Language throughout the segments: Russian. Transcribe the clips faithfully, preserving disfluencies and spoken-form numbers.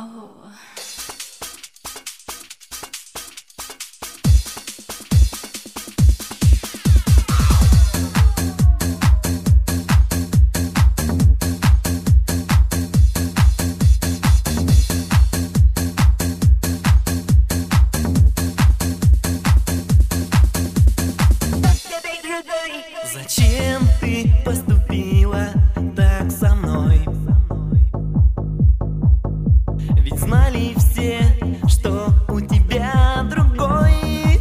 Oh. Зачем ты поступила так со мной? Ведь знали все, что у тебя другой.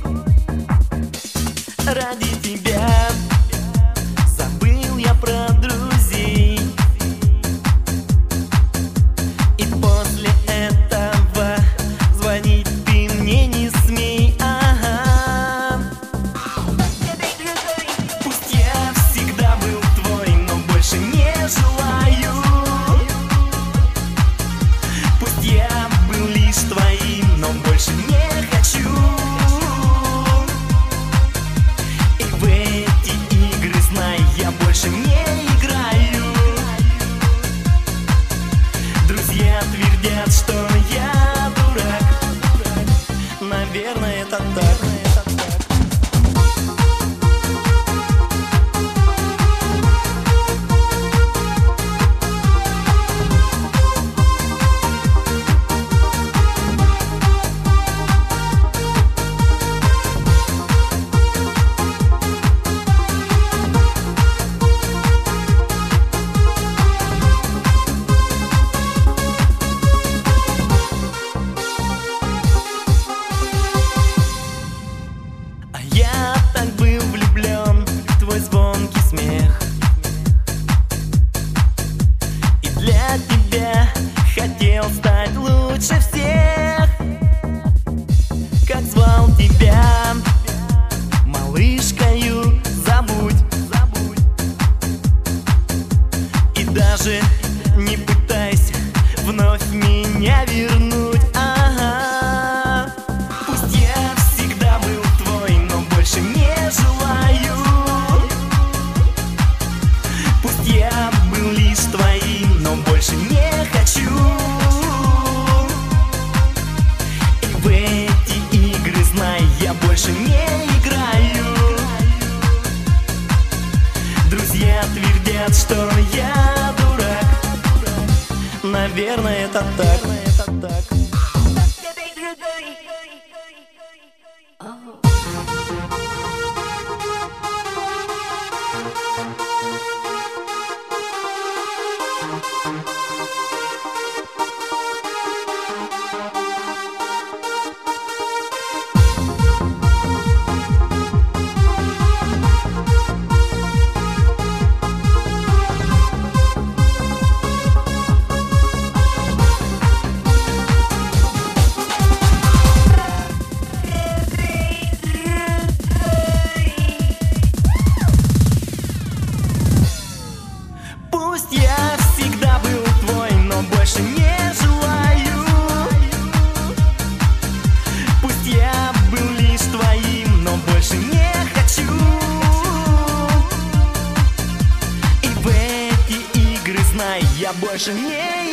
Ради тебя забыл я про друзей. И после этого звонить ты мне не смей. Ага. Пусть я всегда был твой, но больше не желаю. Пусть я был лишь твоим, но больше не хочу. И в эти игры, знай, я больше не играю. Друзья твердят, что я дурак. Наверное, это так. Я так был влюблен в твой звонкий смех. И для тебя хотел стать лучше всех. Как звал тебя, малышкою, забудь. И даже не пытайся вновь меня вернуть. Ага. Пусть я всегда был твой, но больше не желаю. Пусть я был лишь твоим, но больше не хочу. И в эти игры, знай, я больше не играю. Друзья твердят, что я дурак. Наверное, это так. Пусть я всегда был твой, но больше не желаю. Пусть я был лишь твоим, но больше не хочу. И в эти игры, знай, я больше не